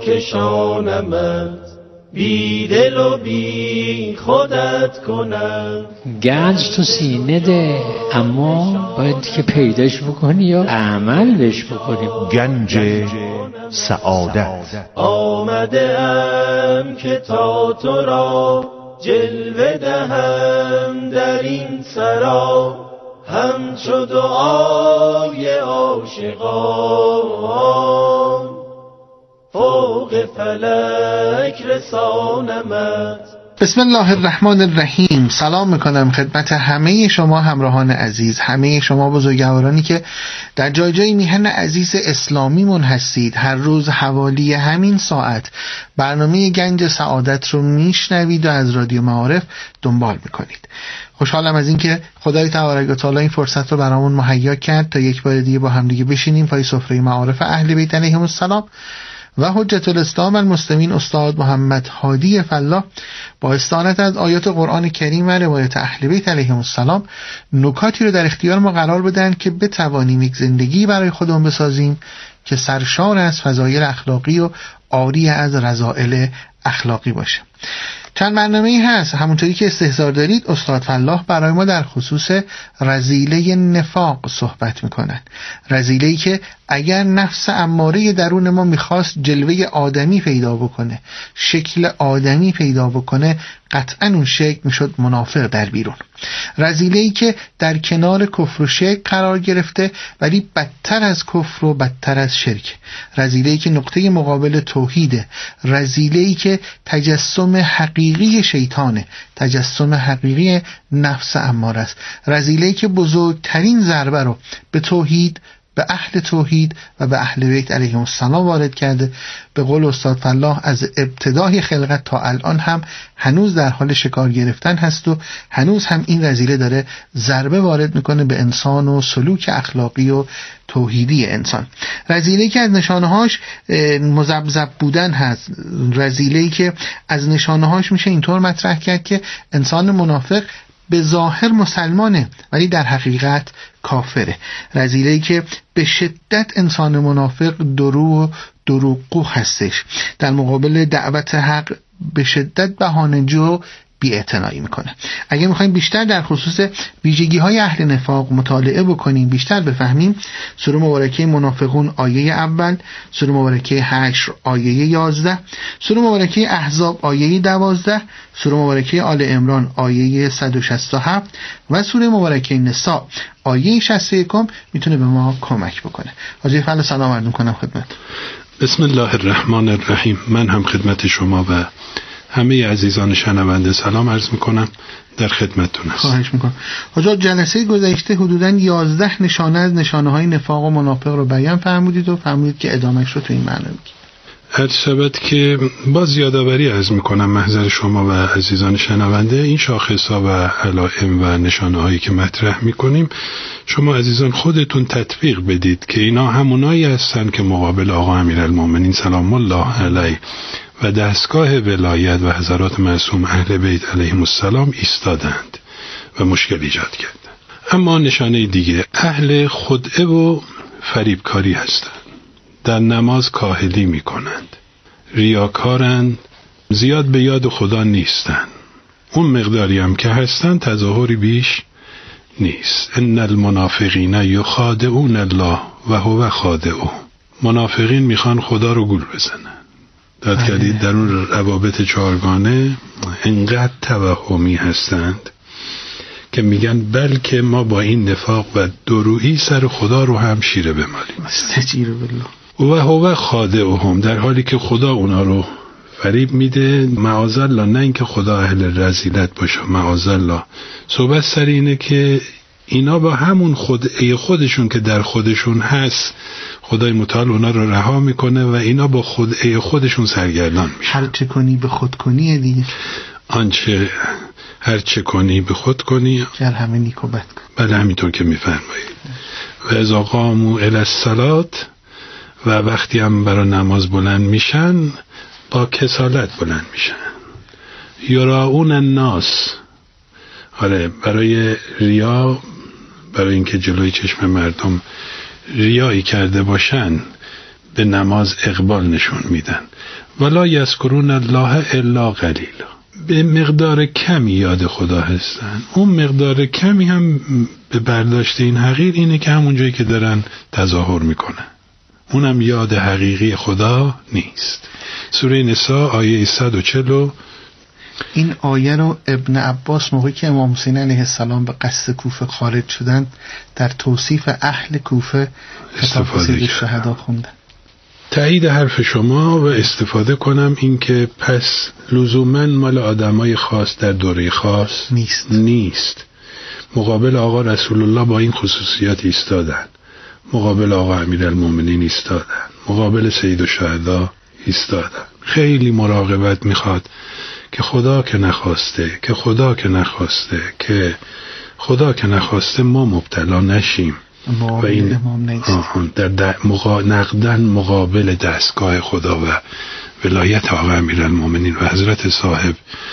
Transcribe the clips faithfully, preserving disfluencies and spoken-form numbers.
کشانمت، بی دل و بی خودت کنم. گنج تو سینه ده، اما باید که پیداش بکنی و عمل بهش بکنی. گنج سعادت. آمده ام که تا تو را جلوه دهم در این سرا، همچو دعای عاشقان فوق فلک رسانمت. بسم الله الرحمن الرحیم. سلام میکنم خدمت همه شما همراهان عزیز، همه شما بزرگوارانی که در جای جای میهن عزیز اسلامیمون هستید. هر روز حوالی همین ساعت برنامه گنج سعادت رو میشنوید و از رادیو معارف دنبال میکنید. خوشحالم از اینکه خدای تبارک و تعالی این فرصت رو برامون مهیا کرد تا یک بار دیگه با هم دیگه بشینیم پای سفره معارف اهل بیت علیهم السلام و حجت الاسلام المسلمین استاد محمد هادی فلاح با استعانت از آیات قرآن کریم و روایت اهل بیت علیهم السلام نکاتی رو در اختیار ما قرار بدن که بتوانیم یک زندگی برای خودمون بسازیم که سرشار از فضایل اخلاقی و عاری از رذائل اخلاقی باشه. چند برنامه‌ای هست همونطوری که استحضار دارید استاد فلاح برای ما در خصوص رذیله نفاق صحبت میکنن. رذیله‌ای که اگر نفس اماره درون ما میخواست جلوه آدمی پیدا بکنه، شکل آدمی پیدا بکنه، قطعا اون شکل میشد منافق در بیرون. رذیله‌ای که در کنار کفر و شرک قرار گرفته ولی بدتر از کفر و بدتر از شرک. رذیله‌ای که نقطه مقابل توحیده. رذیله‌ای که تجسم حقیقی شیطانه، تجسم حقیقی نفس اماره است. رذیله‌ای که بزرگترین ضربه رو به توحید، به اهل توحید و به اهل بیت علیهم السلام وارد کرده. به قول استاد فلاح از ابتدای خلقت تا الان هم هنوز در حال شکار گرفتن هست و هنوز هم این رذیله داره ضربه وارد میکنه به انسان و سلوک اخلاقی و توحیدی انسان. رذیله‌ای که از نشانه‌هاش مذبذب بودن هست. رذیله‌ای که از نشانه‌هاش میشه اینطور مطرح کرد که انسان منافق به ظاهر مسلمانه ولی در حقیقت کافره. رذیله‌ای که به شدت انسان منافق درو و دروغگو هستش، در مقابل دعوت حق به شدت بهانه‌جو بی‌اعتنایی میکنه. اگه میخوایم بیشتر در خصوص ویژگی های اهل نفاق مطالعه بکنیم، بیشتر بفهمیم، سوره مبارکه منافقون آیه اول، سوره مبارکه حشر آیه یازده، سوره مبارکه احزاب آیه دوازده، سوره مبارکه آل عمران آیه صد و شصت و هفت و سوره مبارکه نساء آیه شصت و یک میتونه به ما کمک بکنه. حاجی فضل سلام عرض میکنم خدمت. بسم الله الرحمن الرحیم. من هم خدمت شما و همه عزیزان شنونده سلام عرض میکنم، در خدمتتون هستم. خواهش میکنم. حاجا جلسه گذشته حدوداً یازده نشانه از نشانه های نفاق و منافق رو بیان فرمودید و فرمودید که ادامهش رو تو این معنی بگید. هر شبت که باز یادآوری عرض میکنم محضر شما و عزیزان شنونده، این شاخص‌ها و علائم و نشانه هایی که مطرح میکنیم شما عزیزان خودتون تطبیق بدید که اینا همونایی هستن که مقابل آقا امیرالمومنین سلام الله علیه و دستگاه ولایت و حضرات معصوم اهل بیت علیهم السلام ایستادند و مشکل ایجاد کردند. اما نشانه دیگه اهل خدعه و فریبکاری هستند. در نماز کاهلی می کنند، ریاکارند، زیاد به یاد خدا نیستند. اون مقداری هم که هستند تظاهری بیش نیست. ان المنافقین یخادعون الله و هو خادعهم. منافقین میخوان خدا رو گول بزنن. داد کردید در اون روابط چهارگانه انقدر توهمی هستند که میگن بلکه ما با این نفاق و درویی سر خدا رو هم شیره بمالیم. استجیر بالله. و هو خادعهم، در حالی که خدا اونا رو فریب میده. معاذالله، نه اینکه خدا اهل رذیلت باشه، معاذالله. صحبت سر اینه که اینا با همون خدعه خودشون که در خودشون هست خدای متعال اونا رو رها میکنه و اینا با خدعه خودشون سرگردان میشن. هر چه کنی به خود کنی دیگه. آنچه هر چه کنی به خود کنی گر همه نیک و بد کن. بله همینطور که میفرمایید. و اذا قاموا الی الصلاة، و وقتی هم برای نماز بلند میشن با کسالت بلند میشن. یراؤون الناس، آره برای ریا، برای اینکه جلوی چشم مردم ریایی کرده باشن به نماز اقبال نشون میدن. ولا یذکرون الله الا قلیلا، به مقدار کمی یاد خدا هستن. اون مقدار کمی هم به برداشت این حقیر اینه که همون جایی که دارن تظاهر میکنن، اونم یاد حقیقی خدا نیست. سوره نساء آیه صد و چهل. این آیه رو ابن عباس موقعی که امام حسین علیه السلام به قصد کوفه خارج شدن در توصیف اهل کوفه کتاب سید الشهدا خوندن. تایید حرف شما و استفاده کنم این که پس لزوماً مال آدمای خاص در دوره خاص نیست. نیست. مقابل آقا رسول الله با این خصوصیات ایستادن، مقابل آقا امیرالمومنین ایستادن، مقابل سید الشهدا ایستادن. خیلی مراقبت میخواد که خدا که نخواسته که خدا که نخواسته که خدا که نخواسته ما مبتلا نشیم و این در, در مقا... نقدن مقابل دستگاه خدا و ولایت آقا امیرالمومنین و حضرت صاحب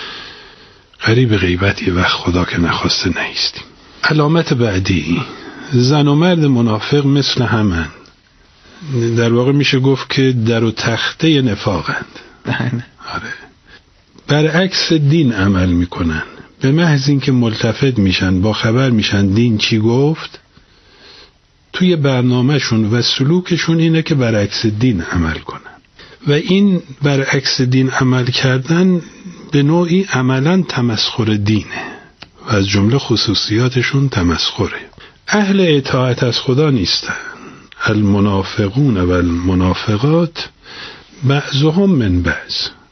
قریب غیبت یه وقت خدا که نخواسته نیستیم. علامت بعدی، زن و مرد منافق مثل همند. در واقع میشه گفت که در و تخته نفاقند. آره. برعکس دین عمل میکنن، به محض اینکه ملتفت میشن، با خبر میشن دین چی گفت، توی برنامهشون و سلوکشون اینه که برعکس دین عمل کنن و این برعکس دین عمل کردن به نوعی عملاً تمسخر دینه و از جمله خصوصیاتشون تمسخره. اهل اطاعت از خدا نیستن. المنافقون و المنافقات بعضهم من بعض.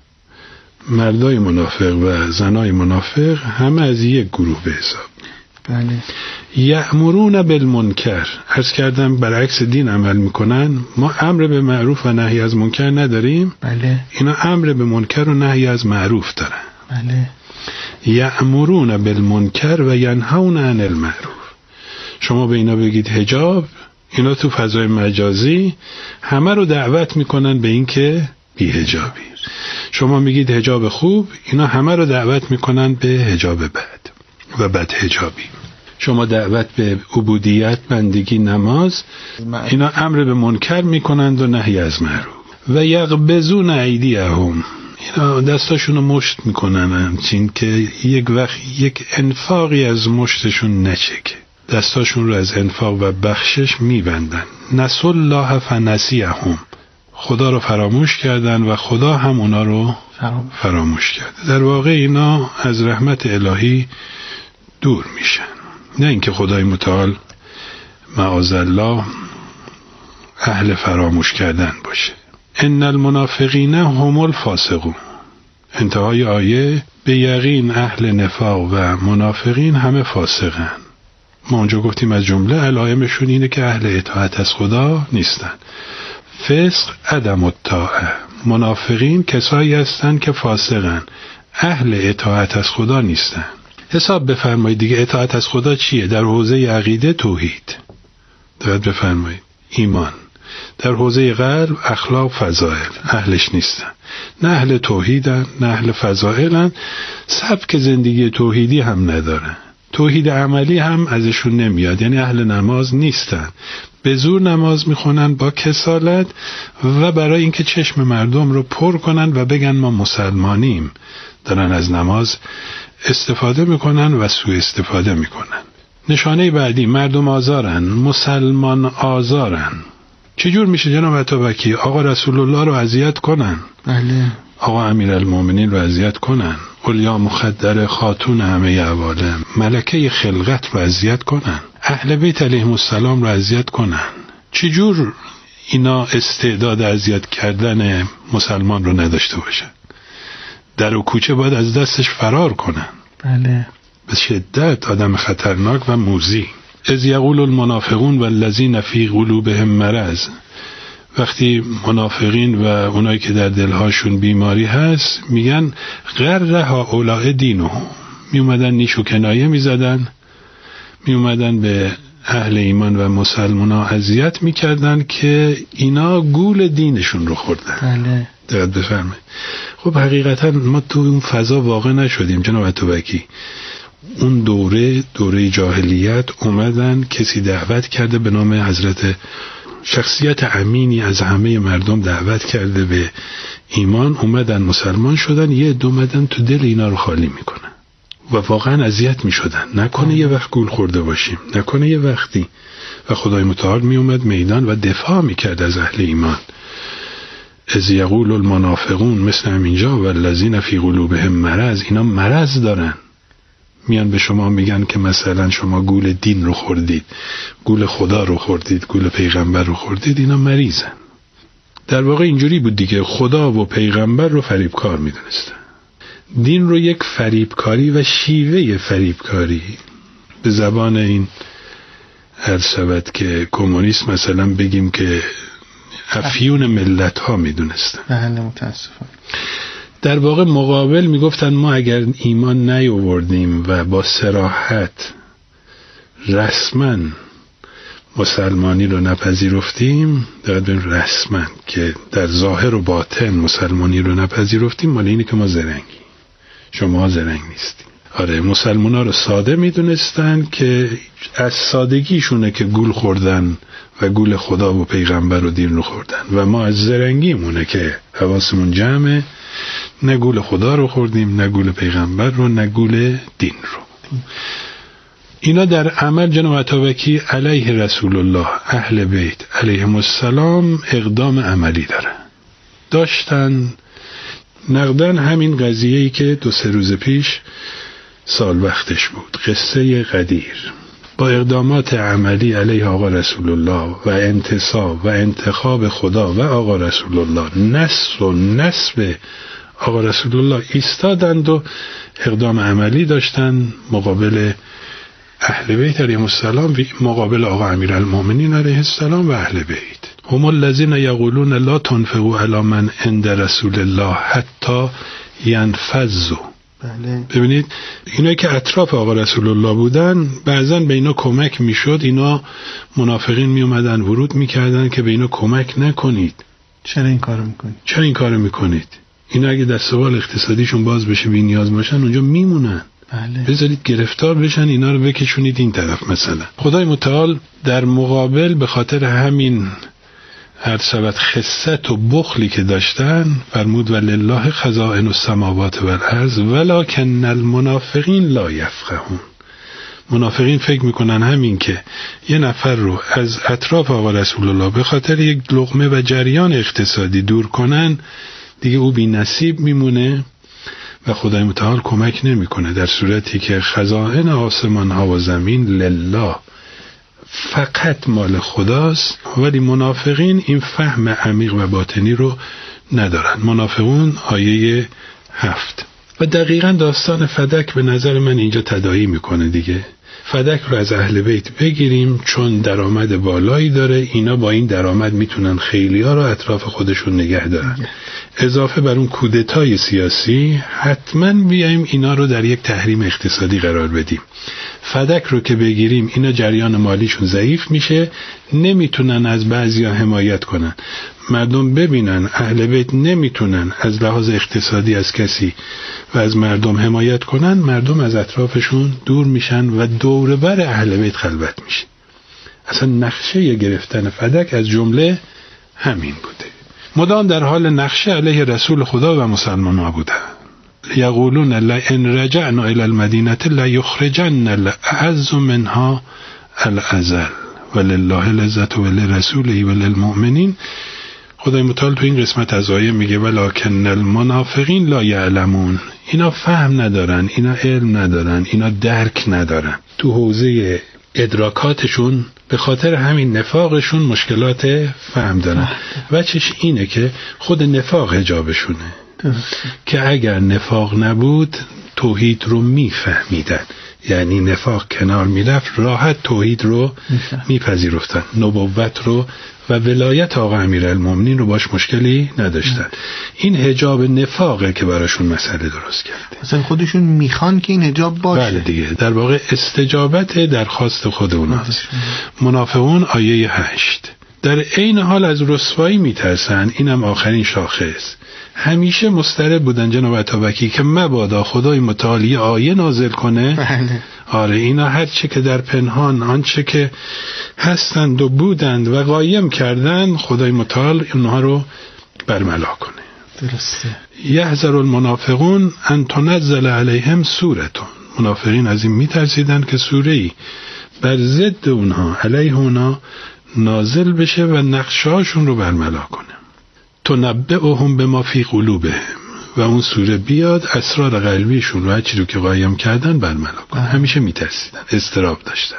مردای منافق و زنای منافق همه از یک گروه به حساب. بله. یأمرون بالمنکر، عرض کردم برعکس دین عمل میکنن. ما امر به معروف و نهی از منکر نداریم. بله. اینا امر به منکر و نهی از معروف دارن. بله. یأمرون بالمنکر و ینهون عن المعروف. شما به اینا بگید حجاب، اینا تو فضای مجازی همه رو دعوت میکنن به این که بی حجابی. شما میگید حجاب خوب، اینا همه رو دعوت میکنن به حجاب بد و بد حجابی. شما دعوت به عبودیت، بندگی، نماز، اینا امر به منکر میکنند و نهی از معروف. و یغبزون ایدیهم، اینا دستاشونو مشت میکنن همچین که یک وقت یک انفاقی از مشتشون نچکه. دستاشون رو از انفاق و بخشش میبندن. نسوا الله فنسیهم، خدا رو فراموش کردن و خدا هم اونا رو فراموش کرده. در واقع اینا از رحمت الهی دور میشن. نه اینکه خدای متعال معاذالله اهل فراموش کردن باشه. ان المنافقین هم الفاسقون. انتهای آیه به یقین اهل نفاق و منافقین همه فاسقن. ما اونجا گفتیم از جمله علائمشون اینه که اهل اطاعت از خدا نیستن. فسق عدم الطاعه. منافقین کسایی هستن که فاسقن، اهل اطاعت از خدا نیستن. حساب بفرمایید دیگه، اطاعت از خدا چیه؟ در حوزه عقیده توحید، دقت بفرمایید، ایمان. در حوزه قلب اخلاق فضائل، اهلش نیستن. نه اهل توحیدن، نه اهل فضائلن. سبک زندگی توحیدی هم ندارن. توحید عملی هم ازشون نمیاد، یعنی اهل نماز نیستن. به زور نماز میخونن با کسالت و برای اینکه چشم مردم رو پر کنن و بگن ما مسلمانیم، دارن از نماز استفاده میکنن و سوء استفاده میکنن. نشانه بعدی، مردم آزارن، مسلمان آزارن. چجور میشه جناب عطابکی آقا رسول الله رو اذیت کنن؟ بله. آقا امیرالمومنین رو اذیت کنن، اولیا مخدر خاتون همه عوالم، ملکه خلقت رو اذیت کنن، اهل بیت علیهم السلام رو اذیت کنن؟ چجور اینا استعداد اذیت کردن مسلمان رو نداشته باشن؟ در و کوچه باید از دستش فرار کنن. بله. به شدت آدم خطرناک و موذی. اذ یقول المنافقون والذین فی قلوبهم مرض. وقتی منافقین و اونایی که در دلهاشون بیماری هست میگن غره هؤلاء دینهم، می اومدن نیش و کنایه می زدن، می اومدن به اهل ایمان و مسلمانا اذیت می کردن که اینا گول دینشون رو خوردن. بله. دقت بفرمایید. خب حقیقتا ما تو اون فضا واقع نشدیم جناب عطابکی. اون دوره دوره جاهلیت اومدن کسی دعوت کرده به نام حضرت شخصیت امینی از همه مردم دعوت کرده به ایمان، اومدن مسلمان شدن، یه عده اومدن تو دل اینا رو خالی میکنن و واقعا اذیت میشدن. نکنه یه وقت گول خورده باشیم، نکنه یه وقتی. و خدای متعال می اومد میدان و دفاع میکرد از اهل ایمان. از یقول المنافقون مثل همینجا والذین فی قلوبهم مرض، اینا مرض دارن، میان به شما میگن که مثلا شما گول دین رو خوردید، گول خدا رو خوردید، گول پیغمبر رو خوردید. اینا مریضن. در واقع اینجوری بود دیگه، خدا و پیغمبر رو فریبکار میدونستن، دین رو یک فریبکاری و شیوه فریبکاری. به زبان این عرض شود که کمونیسم مثلا بگیم که افیون ملت ها میدونستن. بله متاسفم. در واقع مقابل میگفتن ما اگر ایمان نیاوردیم و با صراحت رسما مسلمانی رو نپذیرفتیم، دقیقا به رسما که در ظاهر و باطن مسلمانی رو نپذیرفتیم، مال اینه که ما زرنگی، شما زرنگ نیستیم. آره، مسلمان ها رو ساده میدونستن که از سادگیشونه که گول خوردن و گول خدا و پیغمبر و دین رو خوردن، و ما از زرنگیمونه که حواسمون جمعه، نه گول خدا رو خوردیم، نه گول پیغمبر رو، نه گول دین رو. اینا در عمل جناب عطابکی علیه رسول الله اهل بیت علیهم السلام اقدام عملی دارن. داشتن نقدن همین قضیه‌ای که دو سه روز پیش سال وقتش بود، قصه غدیر، با اقدامات عملی علیه آقا رسول الله و انتصاب و انتخاب خدا و آقا رسول الله، نصر و نصب آقا رسول الله ایستادند و اقدام عملی داشتن مقابل اهل بیت علیهم السلام، مقابل آقا امیرالمومنین علیه السلام و اهل بیت. هم الذین یقولون لا تنفقوا علی من عند رسول الله حتی ینفضوا. بله. ببینید اینا که اطراف آقا رسول الله بودن، بعضا به اینا کمک میشد، اینا منافقین می اومدن ورود میکردن که به اینا کمک نکنید. چرا این کارو میکنید؟ چرا این کارو میکنید؟ اینا اگه دستوال اقتصادیشون باز بشه، بی نیاز باشن، اونجا میمونن. بله. بذارید گرفتار بشن، اینا رو بکشونید این طرف. مثلا خدای متعال در مقابل به خاطر همین هر شود خست و بخلی که داشتن فرمود ولله خزائن السماوات والارض ولکن المنافقین لا یفقهون. منافقین فکر میکنن همین که یه نفر رو از اطراف آقا رسول الله به خاطر یک لقمه و جریان اقتصادی دور کنن، دیگه او بی نصیب میمونه و خدای متعال کمک نمیکنه، در صورتی که خزائن آسمان ها و زمین لله، فقط مال خداست. ولی منافقین این فهم عمیق و باطنی رو ندارن. منافقون آیه هفت. و دقیقاً داستان فدک به نظر من اینجا تداعی میکنه دیگه. فدک رو از اهل بیت بگیریم چون درآمد بالایی داره، اینا با این درآمد میتونن خیلی‌ها رو اطراف خودشون نگه دارن. اضافه بر اون کودتای سیاسی حتما بیایم اینا رو در یک تحریم اقتصادی قرار بدیم. فدک رو که بگیریم اینا جریان مالیشون ضعیف میشه، نمیتونن از بعضیا حمایت کنن. مردم ببینن اهل بیت نمیتونن از لحاظ اقتصادی از کسی و از مردم حمایت کنن، مردم از اطرافشون دور میشن و دور بر اهل بیت خلوت میشه. اصلا نقشه گرفتن فدک از جمله همین بوده. مدام در حال نقشه علیه رسول خدا و مسلمان ها بودن. یقولون لئن رجعنا الی المدینه لیخرجن الاعز منها الاذل ولله العزة ولرسوله وللمؤمنین. خدای متعال تو این قسمت از آیه میگه ولکن المنافقین لا یعلمون. اینا فهم ندارن، اینا علم ندارن، اینا درک ندارن. تو حوزه ادراکاتشون به خاطر همین نفاقشون مشکلات فهم دارن. وجهش اینه که خود نفاق حجابشونه، که اگر نفاق نبود توحید رو میفهمیدن، یعنی نفاق کنار میرفت راحت توحید رو میپذیرفتن، نبوت رو و ولایت آقا امیرالمومنین رو باش مشکلی نداشتن. این حجاب نفاقه که براشون مسئله درست کرده. مثلا خودشون میخوان که این حجاب باشه. بله دیگه، در واقع استجابت درخواست خود اوناست. منافقون آیه هشت. در عین حال از رسوایی میترسن، اینم آخرین شاخص. همیشه مضطرب بودن جناب عطابکی که مبادا خدای متعال آیه نازل کنه. بله. آره اینا هر چه که در پنهان آنچه که هستند و بودند و قایم کردند خدای متعال اونها رو برملا کنه. درسته. یحذر المنافقون ان تنزل علیهم سورتون، منافقین از این میترسیدن که سوره‌ای بر ضد اونها علیه اونها نازل بشه و نقشه‌هاشون رو برملا کنه. تنبئهم بما فی قلوبهم، و اون سوره بیاد اسرار قلبیشون رو هر چی رو که قایم کردن برملا کنه. همیشه میترسیدن، اضطراب داشتن.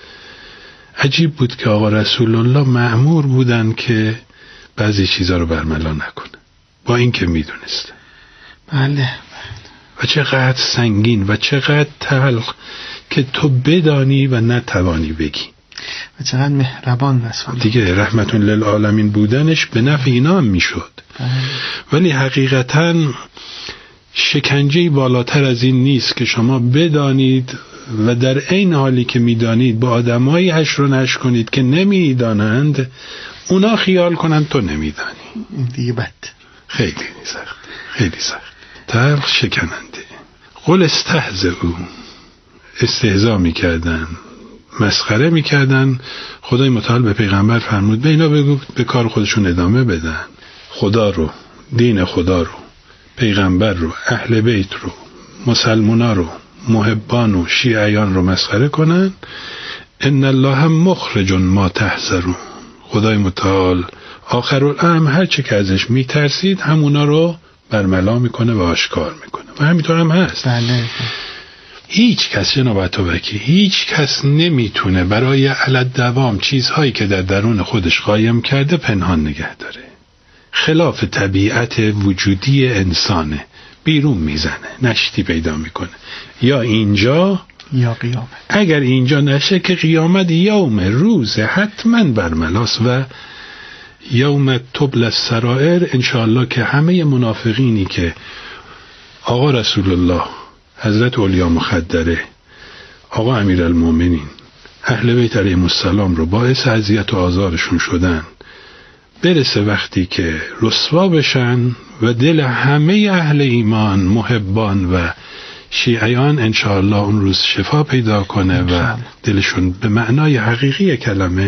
عجیب بود که آقا رسول الله مأمور بودن که بعضی چیزا رو برملا نکنه با این که میدونست. بله. و چقدر سنگین و چقدر تلخ که تو بدانی و نتوانی بگی. و چقدر مهربان رسول دیگه رحمت للعالمین بودنش به نفع اینا هم میشد. ولی حقیقتاً شکنجه‌ای بالاتر از این نیست که شما بدانید و در عین حالی که میدانید با آدمایی حشر و نشر کنید که نمیدانند، اونا خیال کنند تو نمیدانی. دیگه بد. خیلی سخت، خیلی سخت، تلخ، شکننده. قل استهزئوا، استهزا میکردن، مسخره میکردن. خدای متعال به پیغمبر فرمود به اینا بگو به کار خودشون ادامه بدن، خدا رو، دین خدا رو، پیغمبر رو، اهل بیت رو، مسلمونا رو، محبان و شیعیان رو مسخره کنن. ان الله مخرج ما تحذرون، خدای متعال آخرالامر هر چه که ازش میترسید همونا رو برملا میکنه و آشکار میکنه و همینطور هم هست. بله. هیچ کس جناب عطابکی، هیچ کس نمیتونه برای علت دوام چیزهایی که در درون خودش قایم کرده پنهان نگه داره. خلاف طبیعت وجودی انسانه، بیرون میزنه، نشتی پیدا میکنه، یا اینجا یا قیامت. اگر اینجا نشه که قیامت یوم روز حتما برملاست و یوم تبل السرائر. انشاءالله که همه منافقینی که آقا رسول الله، حضرت اولیا مخدره، آقا امیرالمومنین، اهل بیت علیهم السلام رو باعث اذیت و آزارشون شدن، برسه وقتی که رسوا بشن و دل همه اهل ایمان، محبان و شیعیان انشاءالله اون روز شفا پیدا کنه و دلشون به معنای حقیقی کلمه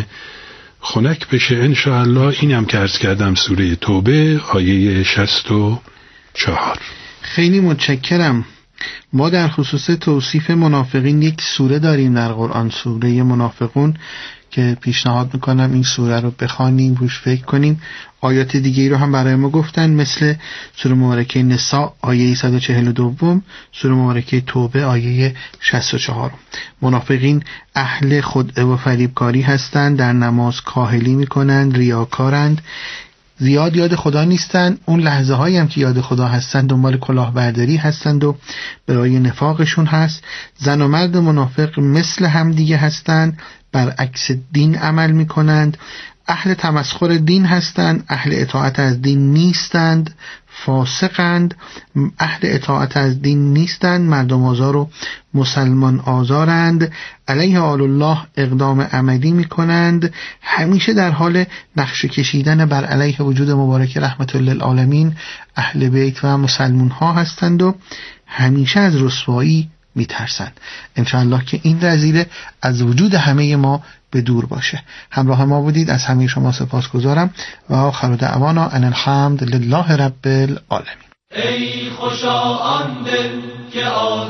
خنک بشه انشاءالله. این هم که عرض کردم سوره توبه آیه شصت و چهار. خیلی متشکرم. ما در خصوص توصیف منافقین یک سوره داریم در قرآن، سوره منافقون، که پیشنهاد میکنم این سوره رو بخوانیم، روش فکر کنیم. آیات دیگه رو هم برای ما گفتن، مثل سوره مبارکه نساء آیه صد و چهل و دو، سوره مبارکه توبه آیه شصت و چهار. منافقین اهل خدعه و فریبکاری هستند، در نماز کاهلی میکنند، ریاکارند، زیاد یاد خدا نیستند. اون لحظه هایی هم که یاد خدا هستند دنبال کلاهبرداری هستند و برای نفاقشون هست. زن و مرد منافق مثل هم دیگه هستند، برعکس دین عمل میکنند، اهل تمسخر دین هستند، اهل اطاعت از دین نیستند، فاسقند، اهل اطاعت از دین نیستند، مردم آزار و مسلمان آزارند، علیه آل الله اقدام عملی میکنند، همیشه در حال نقشه کشیدن بر علیه وجود مبارک رحمت للعالمین اهل بیت و مسلمان ها هستند و همیشه از رسوایی میترسند. انشاءالله که این رذیله از وجود همه ما به دور باشه. همراه ما بودید، از همه شما سپاسگزارم و آخر دعوانا ان الحمد لله رب العالمین. ای خوشا آن دل که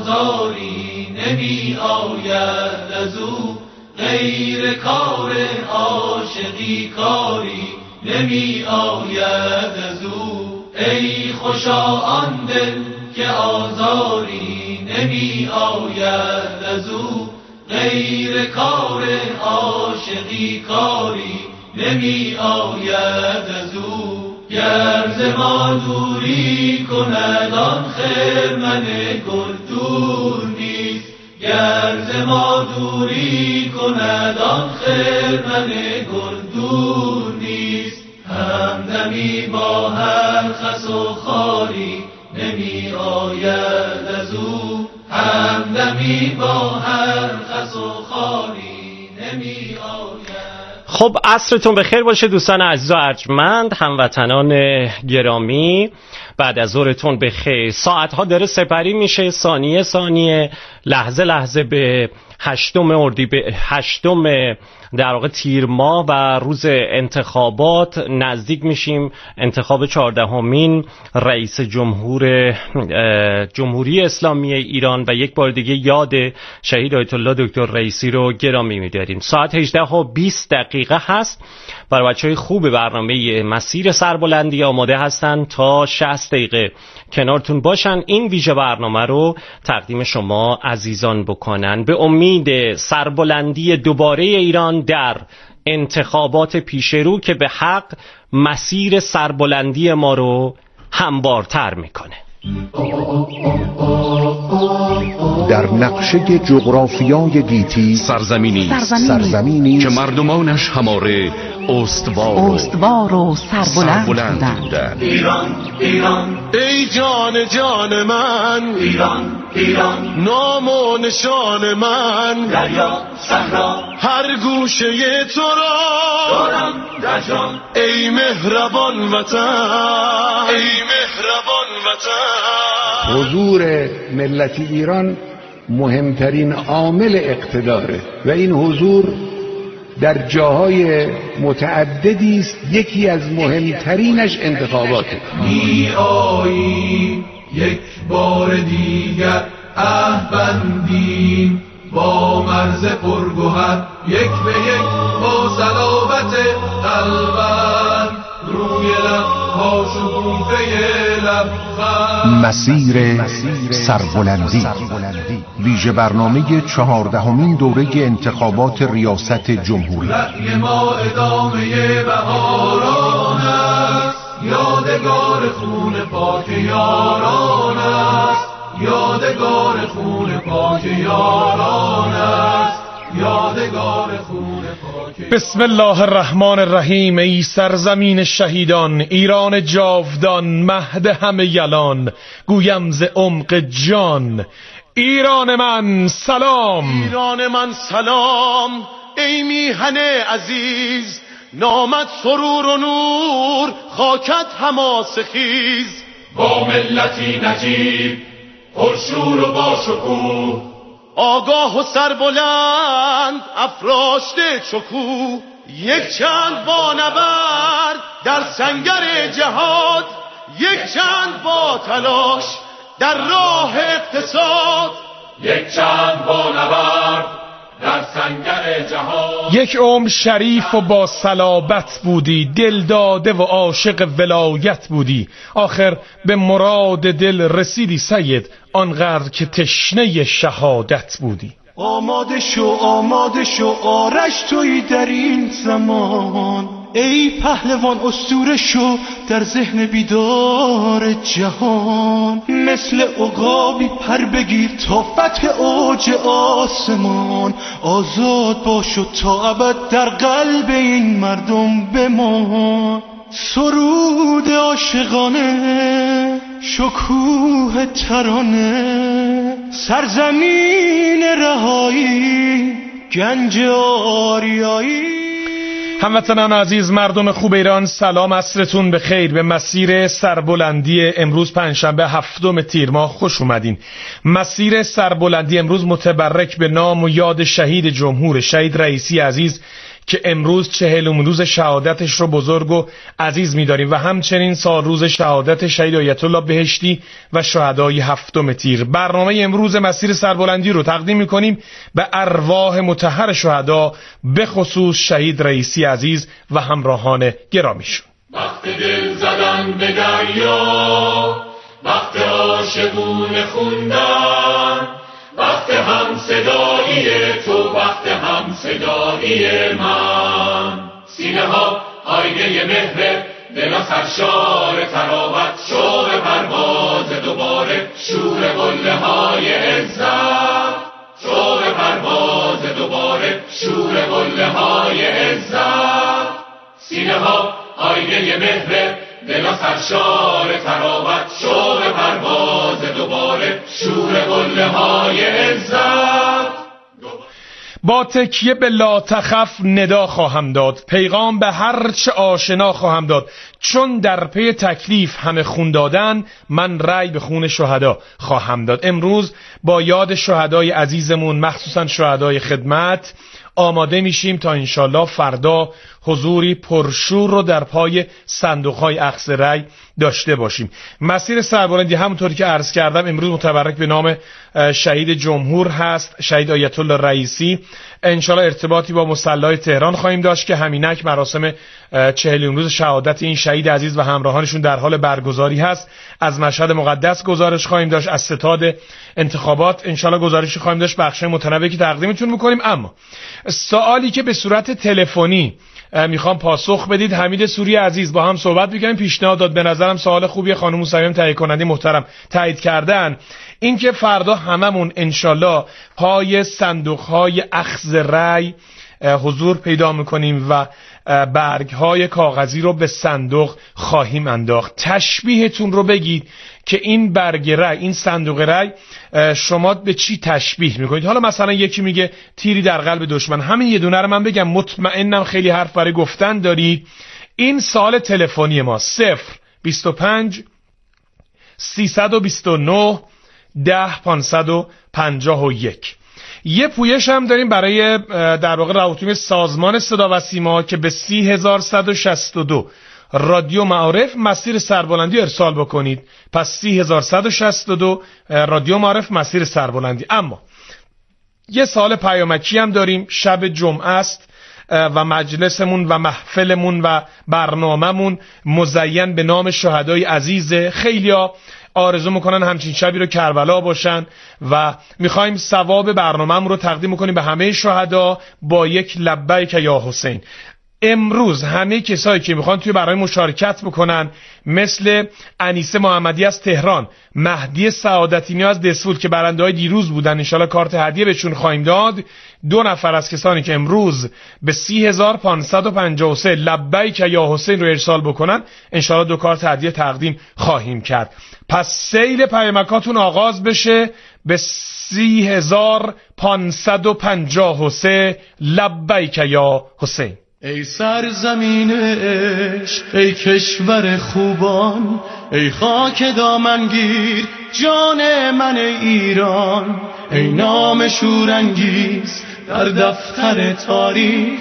آزاری نمی آید از او، غیر کار عاشقی کاری نمی آید از او. ای خوشا آن دل که آزاری نمی آید از او، غیر کار عاشقی کاری نمی آید از او. گر ز ما دوری کند آن خرمن گل دور نیست، گر ز ما دوری کند آن خرمن گل دور نیست. همدمی با هر خس و خاری نمی آید از او، همدمی با هر خس و خاری نمی آید. خب عصرتون بخیر باشه دوستان عزیز و ارجمند، هموطنان گرامی. بعد از ظهرتون بخیر. ساعتها داره سپری میشه، ثانیه ثانیه، لحظه لحظه به هشتم اردیبهشت هشتم در واقع تیر ماه و روز انتخابات نزدیک میشیم، انتخاب چهاردهمین رئیس جمهور جمهوری اسلامی ایران و یک بار دیگه یاد شهید آیت الله دکتر رئیسی رو گرامی می‌داریم. ساعت هجده و بیست دقیقه هست. برای بچه‌های خوب برنامه مسیر سربلندی آماده هستن تا شصت دقیقه کنارتون باشن، این ویژه برنامه رو تقدیم شما عزیزان بکنن به امید سربلندی دوباره ایران در انتخابات پیشرو که به حق مسیر سربلندی ما رو هموارتر میکنه. در نقشه جغرافیای گیتی سرزمینی سرزمینی که مردمانش هماره استوار استوار و سربلند بودند. ایران ایران ای جان جان من، ایران ایران نام و نشان من، دریا صحرا هر گوشه تو را دارم در جان. ای مهربان وطن، ای مهربان وطن. حضور ملت ایران مهمترین عامل اقتداره و این حضور در جاهای متعددی است. یکی از مهمترینش انتخاباته. می آیی یک بار دیگر عهد بندیم با مرز پرگوهر، یک به یک با صلابت قلبم روی لب ها شکوفه لبخند. مسیر سربلندی ویژه برنامه چهاردهمین دوره انتخابات ریاست جمهوری. رأی ما ادامه بهاران است، یادگار خون پاک یاران است، یادگار خون پاک یاران است، یادگار خون پاک. بسم الله الرحمن الرحیم. ای سرزمین شهیدان، ایران جاودان، مهد همه یلان، گویم ز عمق جان. ایران من سلام، ایران من سلام. ای میهن عزیز، نامت سرور و نور، خاکت حماسه خیز. با ملتی نجیب پرشور و با شکوه، آگاه و سربلند افراشته شکوه. یک چند با نبرد در سنگر جهاد، یک چند با تلاش در راه اقتصاد، یک چند با نبرد در سنگر جهاد. یک عمر شریف و با صلابت بودی، دل داده و عاشق ولایت بودی. آخر به مراد دل رسیدی سید، آنقدر که تشنه شهادت بودی. آماده شو آماده شو آرش تویی در این زمان، ای پهلوان اسطوره شو در ذهن بیدار جهان. مثل عقابی پر بگیر تا فتح اوج آسمان، آزاد باش و تا ابد در قلب این مردم بمان. سرود عاشقانه، شکوه ترانه، سرزمین رهایی، گنج آریایی. هموطنان عزیز، مردم خوب ایران، سلام، عصرتون بخیر. به مسیر سربلندی امروز پنجشنبه هفتم تیر ماه خوش اومدین. مسیر سربلندی امروز متبرک به نام و یاد شهید جمهور، شهید رئیسی عزیز که امروز چهلمین روز شهادتش رو بزرگ و عزیز می‌داریم و همچنین سال روز شهادت شهید آیت الله بهشتی و شهدای هفتم تیر. برنامه امروز مسیر سربلندی رو تقدیم می‌کنیم به ارواح مطهر شهدا، به خصوص شهید رئیسی عزیز و همراهان گرامیشون. وقت دل زدن به دریا، وقت عاشقونه خوندن، وقت هم صدایی تو، وقت هم صدایی من. سینه ها آینه مهر، دلا سرشار تراوت، شوق پرواز دوباره، شور قله های عزت. شوق پرواز دوباره، شور قله های عزت. سینه ها آینه مهر، دلا سرشار تراوت، شوق پرواز دوباره، شور قله های عزت. با تکیه به لا تخف ندا خواهم داد، پیغام به هر چه آشنا خواهم داد. چون در پی تکلیف همه خون دادن، من رأی به خون شهدا خواهم داد. امروز با یاد شهدای عزیزمون، مخصوصا شهدای خدمت، آماده میشیم تا انشالله فردا حضوری پرشور رو در پای صندوق‌های اخذ رأی داشته باشیم. مسیر سربلندی همونطوری که عرض کردم امروز متبرک به نام شهید جمهور هست، شهید آیت الله رئیسی. انشالله ارتباطی با مصلی تهران خواهیم داشت که همینک مراسم چهلمین روز شهادت این شهید عزیز و همراهانشون در حال برگزاری هست. از مشهد مقدس گزارش خواهیم داشت، از ستاد انتخابات انشالله گزارشی خواهیم داشت، بخش متنوعی که تقدیمتون میکنیم. اما سوالی که به صورت تلفنی میخوام پاسخ بدید، حمید سوری عزیز با هم صحبت میکنیم، پیشنهاد داد، به نظرم سوال خوبیه، خانم موسوی تهیه کننده محترم تایید کردن، این که فردا هممون انشالله پای صندوق‌های اخذ رأی حضور پیدا میکنیم و برگ‌های کاغذی رو به صندوق خواهیم انداخت. تشبیهتون رو بگید که این برگ رأی، این صندوق رأی شما به چی تشبیه میکنید. حالا مثلا یکی میگه تیری در قلب دشمن، همین یه دونه رو من بگم، مطمئنم خیلی حرف برای گفتن دارید. این سوال تلفنی ما صفر بیست و پنج سیصد و بیست و نه ده پانصد و پنجاه و یک. یه پویش هم داریم برای در واقع روابط سازمان صدا و سیما که به سی هزار صد و شصت و دو رادیو معارف مسیر سربلندی ارسال بکنید. پس سی هزار صد و شصت و دو رادیو معارف مسیر سربلندی. اما یه سوال پیامکی هم داریم. شب جمعه است و مجلسمون و محفلمون و برنامهمون مزین به نام شهدای عزیز. خیلیا آرزو میکنن همچین شبی رو کربلا باشن و میخوایم ثواب برنامه‌مون رو تقدیم کنیم به همه شهدا با یک لبیک یا حسین. امروز همه کسایی که میخوان توی برنامه مشارکت بکنن، مثل انیسه محمدی از تهران، مهدی سعادتی از دسفول که برنده های دیروز بودن، انشالله کارت هدیه بهشون خواهیم داد. دو نفر از کسانی که امروز به سی هزار پانصد و پنجاه و سه لبیک یا حسین رو ارسال بکنن، انشالله دو کارت هدیه تقدیم خواهیم کرد. پس سیل پیامکاتون آغاز بشه به سی هزار پانصد و پنجاه و سه لبیک یا حسین. ای سرزمین عشق، ای کشور خوبان، ای خاک دامنگیر جان من ایران، ای نام شورانگیز در دفتر تاریخ،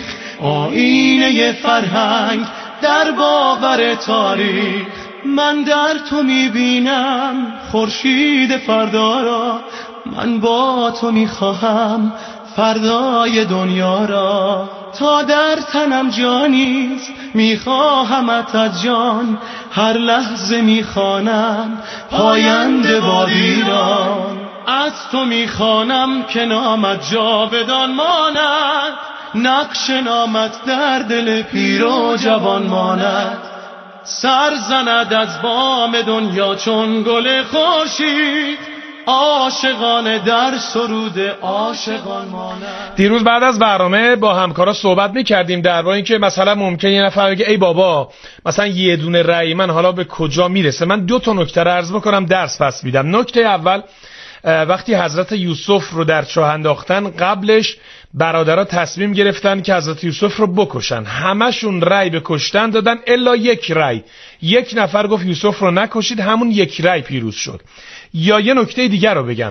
آینه فرهنگ در باور تاریخ. من در تو میبینم خورشید فردا را، من با تو میخواهم فردای دنیا را. تا در تنم جانیست میخواهمت از جان، هر لحظه میخوانم پاینده باد ایران. از تو میخوانم که نامت جاودان ماند، نقش نامت در دل پیر و جوان ماند. سر زند از بام دنیا چون گل خورشید، عاشقانه در سرود عاشقان ماند. دیروز بعد از برنامه با همکارا صحبت میکردیم درباره اینکه مثلا ممکنه یه نفر بگه ای بابا مثلا یه دونه رأی من حالا به کجا میرسه. من دو تا نکته رو عرض بکنم، درس پس میدم. نکته اول، وقتی حضرت یوسف رو در چاه انداختن، قبلش برادرها تصمیم گرفتن که حضرت یوسف رو بکشن. همشون رأی به کشتن دادن الا یک رأی. یک نفر گفت یوسف رو نکشید، همون یک رأی پیروز شد. یا یه نکته دیگر رو بگم،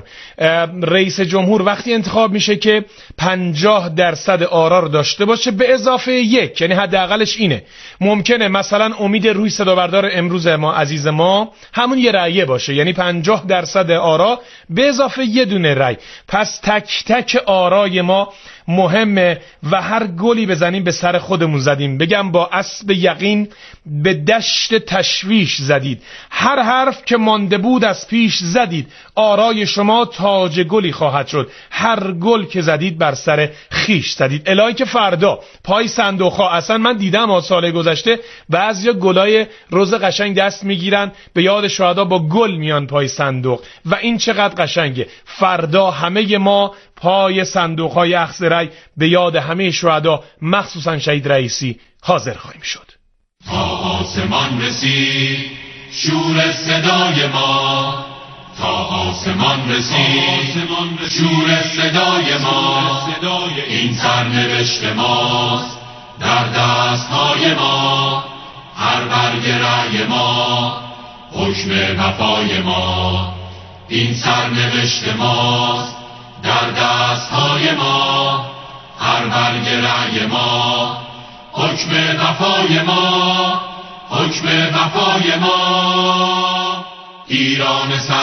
رئیس جمهور وقتی انتخاب میشه که پنجاه درصد آرا رو داشته باشه به اضافه یک، یعنی حداقلش اینه. ممکنه مثلا امید روی صدابردار امروز ما عزیز ما همون یه رأیه باشه، یعنی پنجاه درصد آرا به اضافه یه دونه رأی. پس تک تک آرای ما مهمه و هر گلی بزنیم به سر خودمون زدیم. بگم با اسب یقین به دشت تشویش زدید، هر حرف که مانده بود از پیش زدید. آرای شما تاج گلی خواهد شد، هر گل که زدید بر سر خیش زدید. الهی که فردا پای صندوق ها، اصلا من دیدم از سال گذشته بعضیا گلای روز قشنگ دست میگیرن، به یاد شهدا با گل میان پای صندوق و این چقدر قشنگه. فردا همه ما پای صندوق های اخذ رأی به یاد همه شهدا، مخصوصا شهید رئیسی، حاضر خواهیم شد. تا آسمان رسید شور صدای ما، تا آسمان رسید شور صدای ما، این سرنوشت ماست در دستهای ما، هر برگ رأی ما حکم وفای ما، این سرنوشت ماست در دستهای ما، هر برگ رأی ما حکم وفای ما، حکم وفای ما. ایران سر